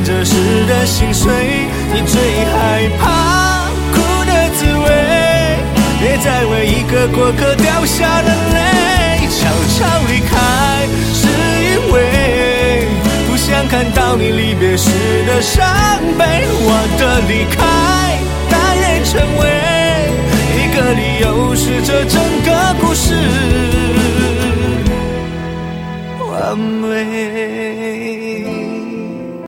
着时的心碎，你最害怕苦的滋味，别再为一个过客掉下了泪，悄悄离开，是因为不想看到你离别时的伤悲。我的离开，但也成为一个理由，是这整个